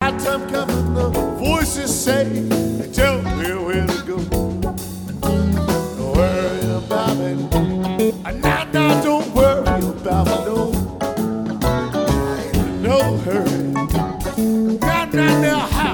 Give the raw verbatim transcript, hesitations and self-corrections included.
night time coming, the voices say, they tell me where to go. Don't worry about it. Now, now, don't worry about it, no. No hurry. Now, now, now,